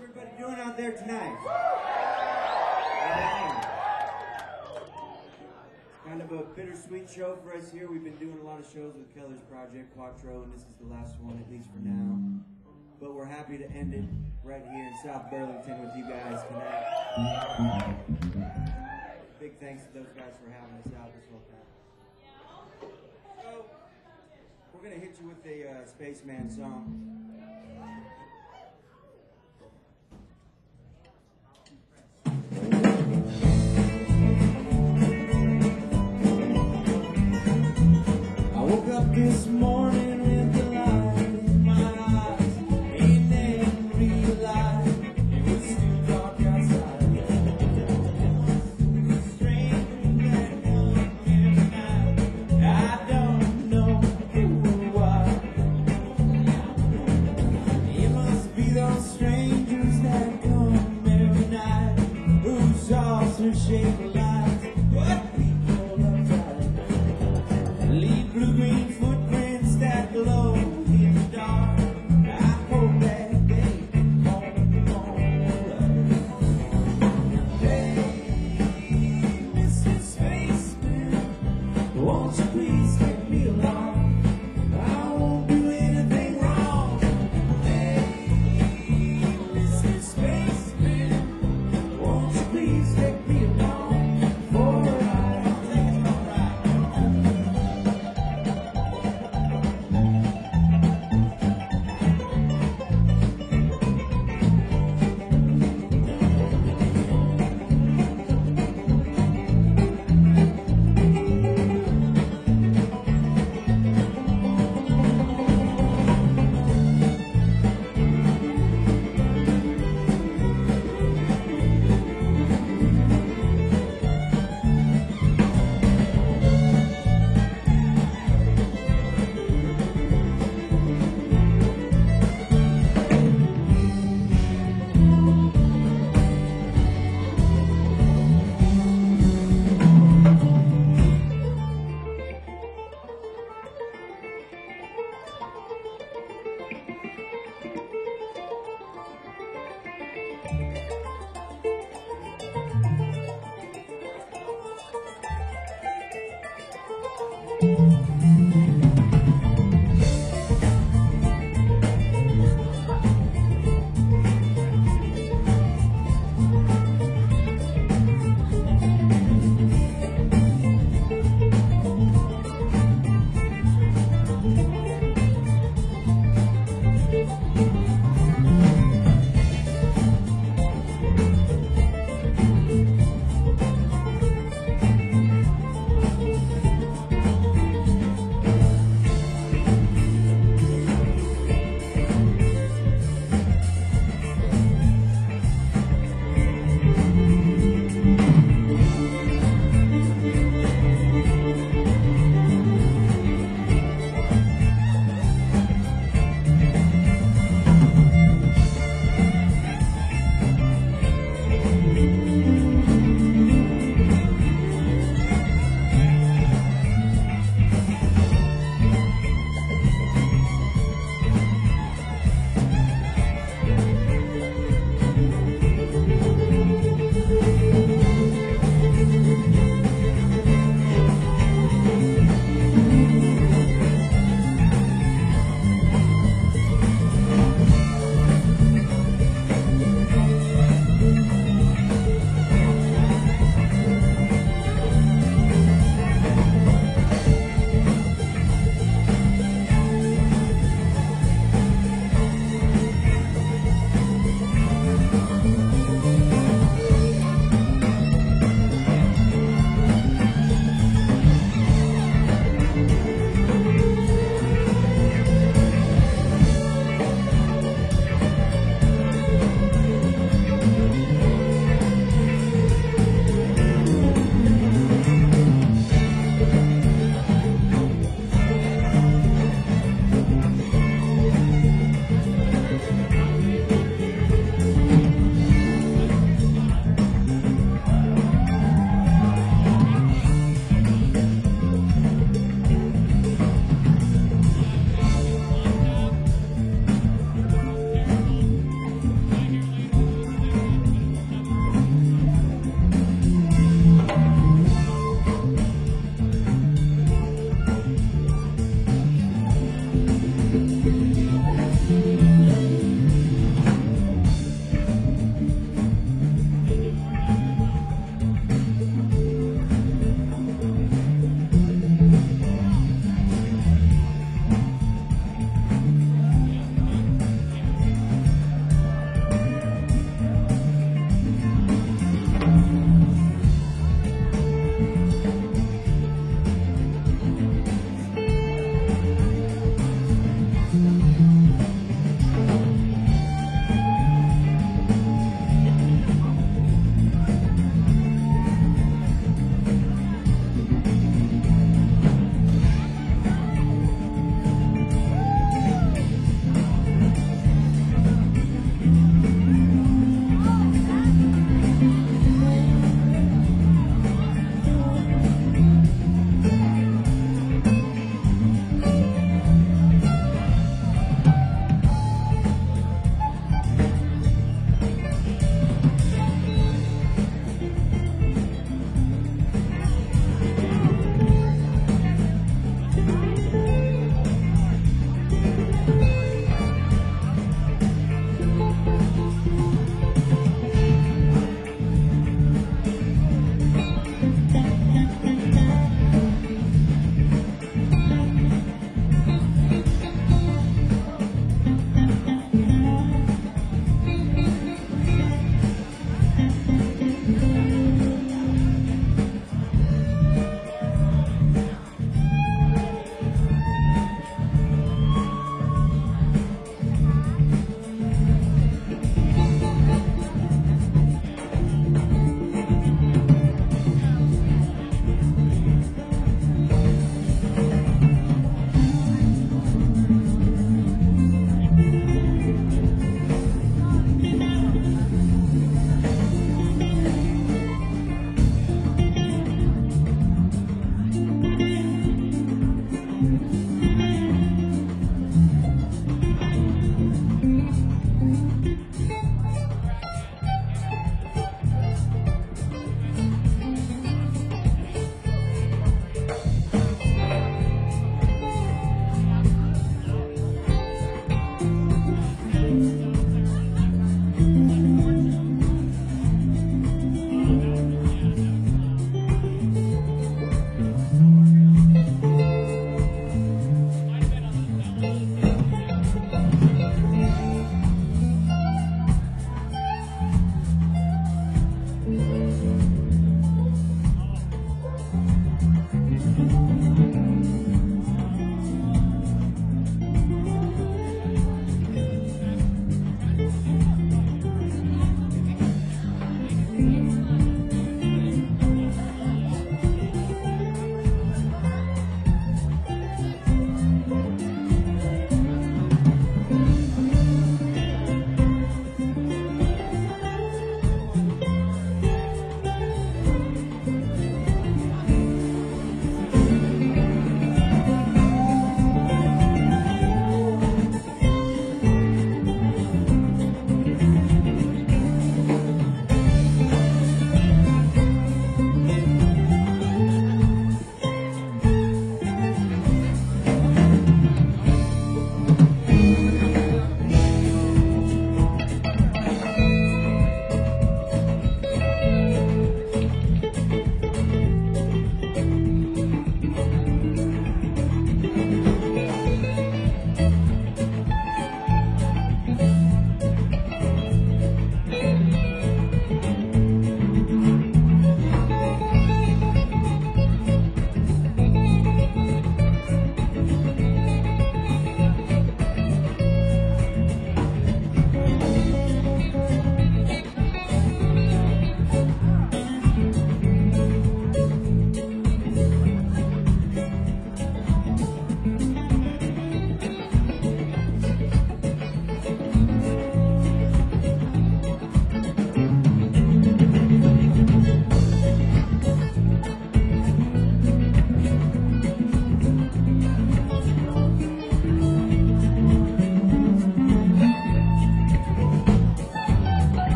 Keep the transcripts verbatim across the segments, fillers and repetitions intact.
everybody doing out there tonight? Kind of a bittersweet show for us here. We've been doing a lot of shows with Keller's Project, Quattro, and this is the last one, at least for now. But we're happy to end it right here in South Burlington with you guys tonight. Big thanks to those guys for having us out this whole time. So, we're going to hit you with a uh, Spaceman song. This morning with the light in my eyes, and then realized it was too dark outside. Strange that come every night, I don't know who or why. It must be those strangers that come every night, whose saucer-shaped lights put people uptight. Leave blue-green footprints that glow in the dark. I hope that they won't go right. Hey, Mister Spaceman, won't you please take me along? I won't do anything wrong. Hey, Mister Spaceman, won't you please take me along for a ride?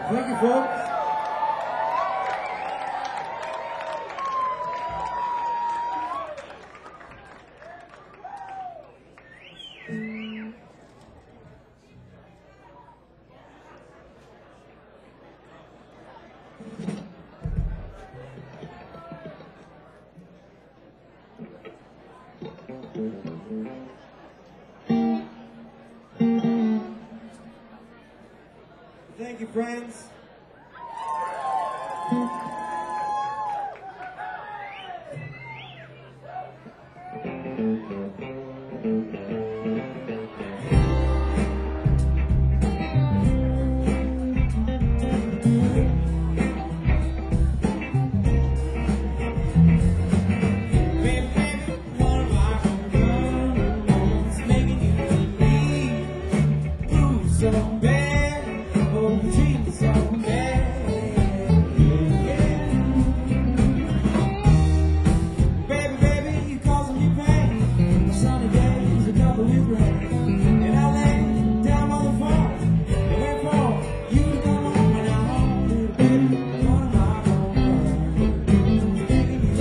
Thank you, folks. Thank you, friends. So bad, oh, dreams so bad, yeah. Baby, baby, you causing me pain. Sunny days, a couple with rain, and I lay down on the floor and wait for you to come home when I'm home, little baby. What am I gonna do?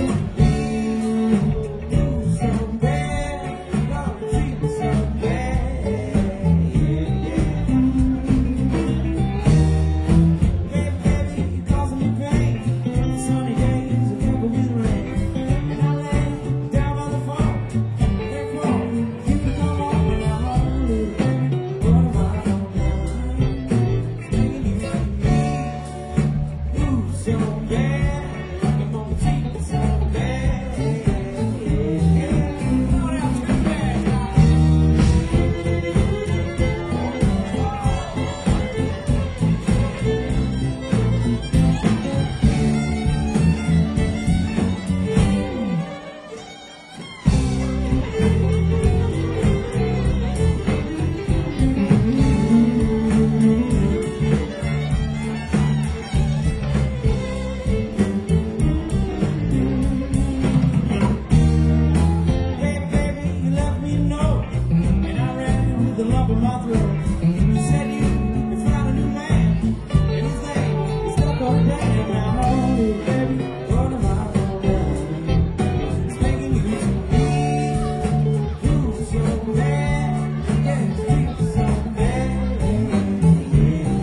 Baby, you so bad, oh, dreams so bad, yeah, yeah. The lump in my throat. You said you, you found a new man, and his name is stuck on that. And now, oh, baby, what am I gonna do? It's making you feel so bad, yeah, feel so bad, yeah,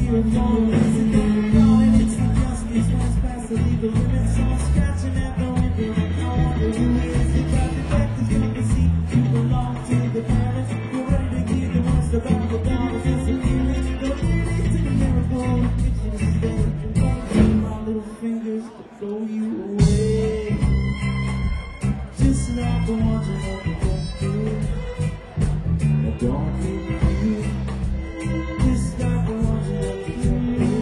you're gone. Is it never gone? It's the justice once past the legal limits. So I'm scratching at the window. I wonder who is the captain that's gonna see you belong to the planet. You're ready to hear the worst about the dawn is disappearing. Don't lead it to the miracle. Get you to stay. My little fingers to throw you away. Just like the ones that love you don't feel. I don't need you. Just like the ones that love you don't feel.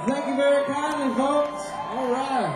Thank you very kindly, folks. All right.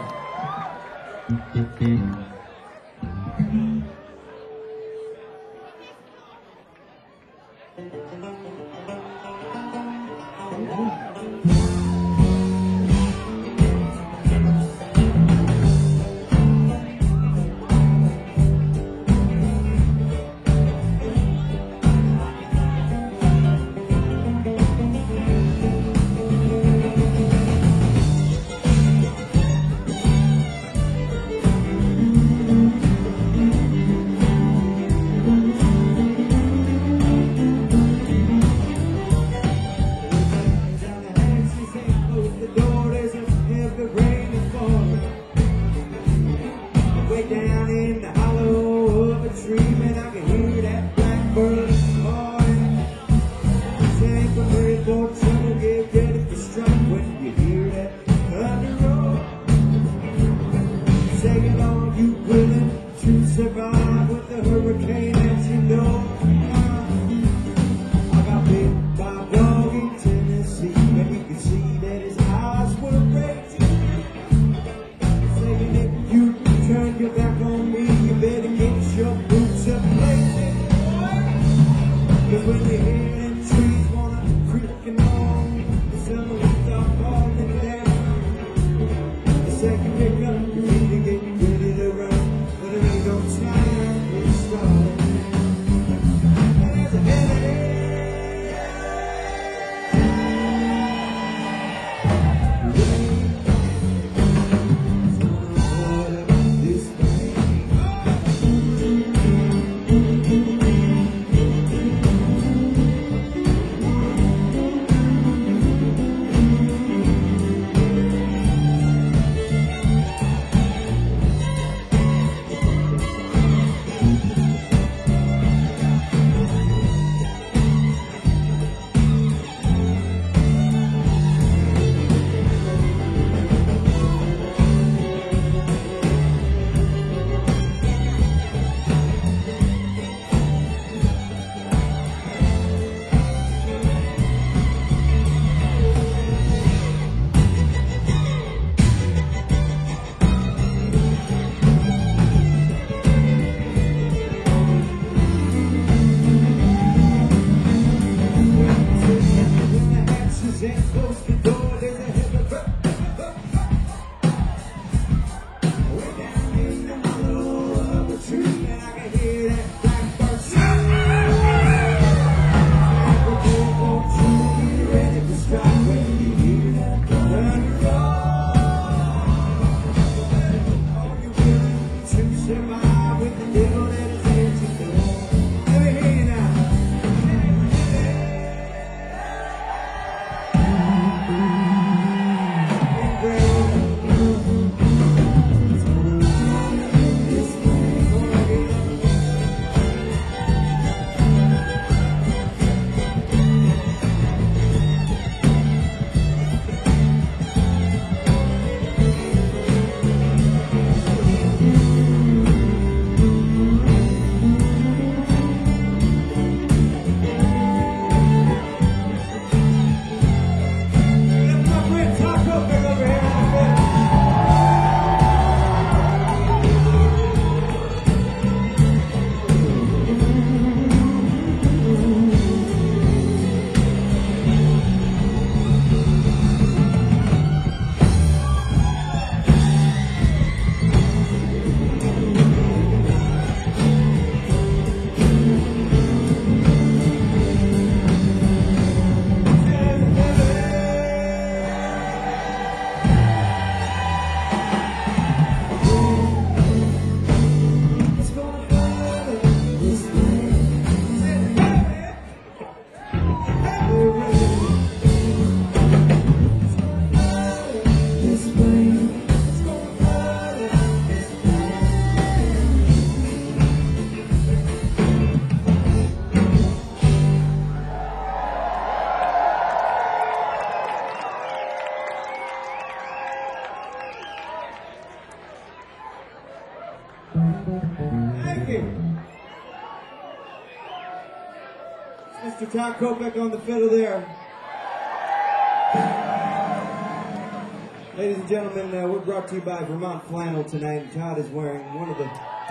Thank you. Mister Todd Kopek on the fiddle there. Ladies and gentlemen, uh, we're brought to you by Vermont Flannel tonight, and Todd is wearing one of the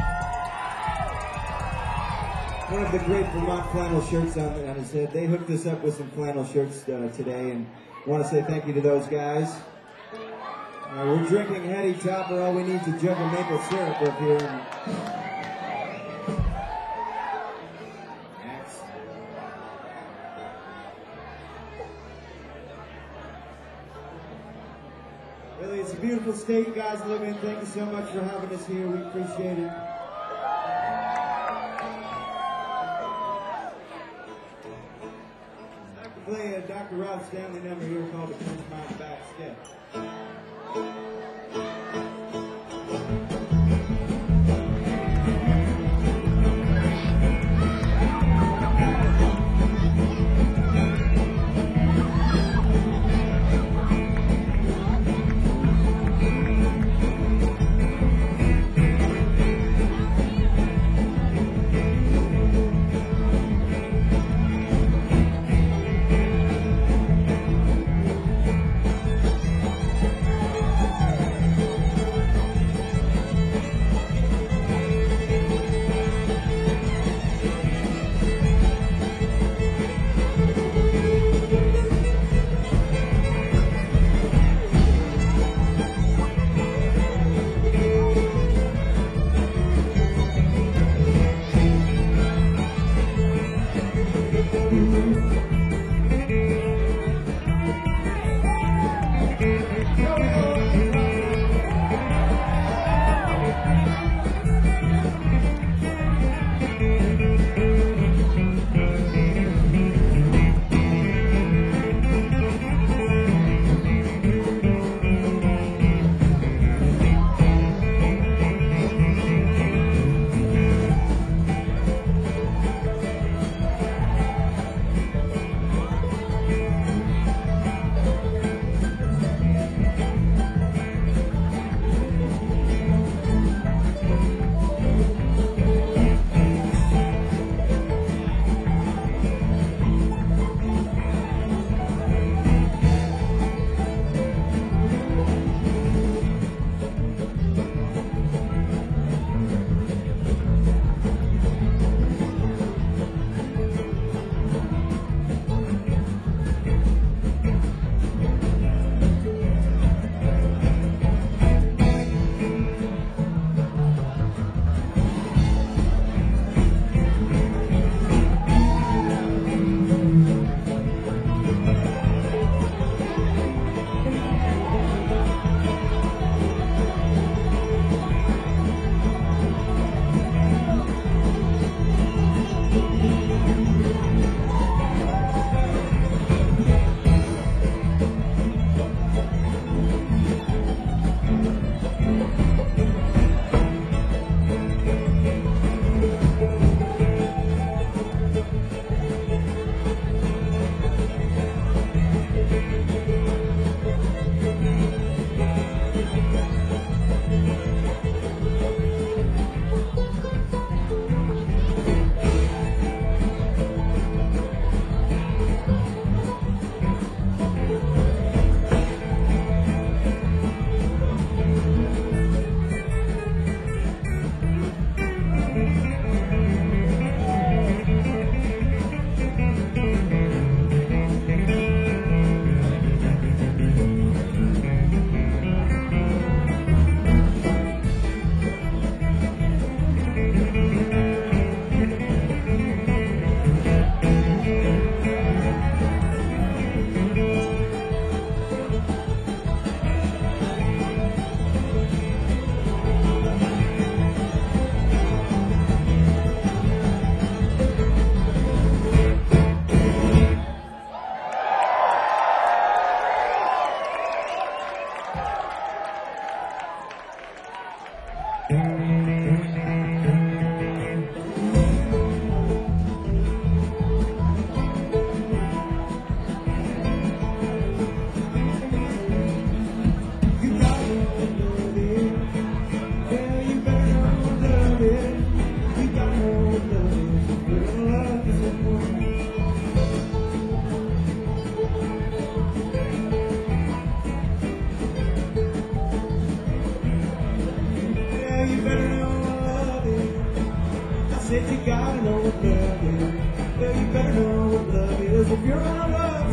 one of the great Vermont Flannel shirts on, on his head. They hooked us up with some flannel shirts uh, today, and I want to say thank you to those guys. Uh, we're drinking Hetty Topper. All we need is a jug of maple syrup up here. And really, it's a beautiful state you guys live in. Thank you so much for having us here. We appreciate it. I can play a Doctor Rod Stanley number here called the Punch My Back Step.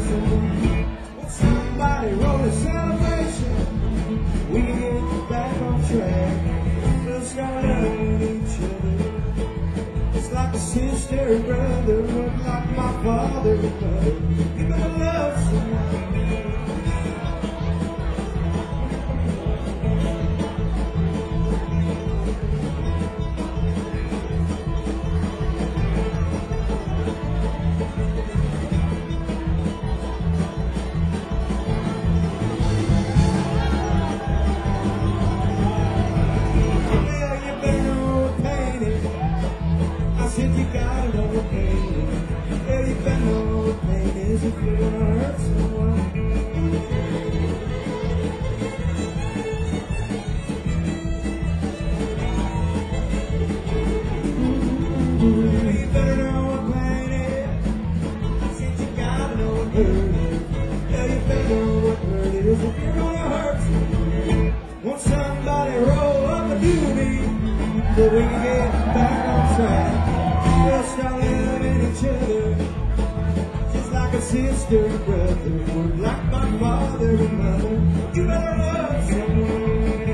someone. When somebody roll a celebration, we can get back on track. We'll start loving each other, just like a sister and brother, like my father and mother. You better love someone. You gotta know what pain is. Yeah, you better know what pain is if you're gonna hurt someone. You better know what pain is. I said you gotta know what hurt is. Yeah, you better know what hurt is if you're gonna hurt someone. Won't somebody roll up a doobie so we can get back on track? We'll start loving each other, just like a sister and brother, like my father and mother. You better love someone.